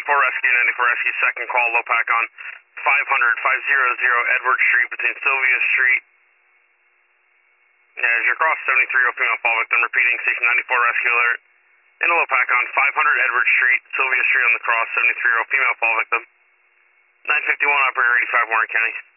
Rescue, 94 Rescue, second call, low pack on 500 Edward Street between Sylvia Street. As you cross 73 female fall victim, repeating station 94 Rescue alert. In a low pack on 500 Edward Street, Sylvia Street on the cross, 73 female fall victim. 951 operator 85 Warren County.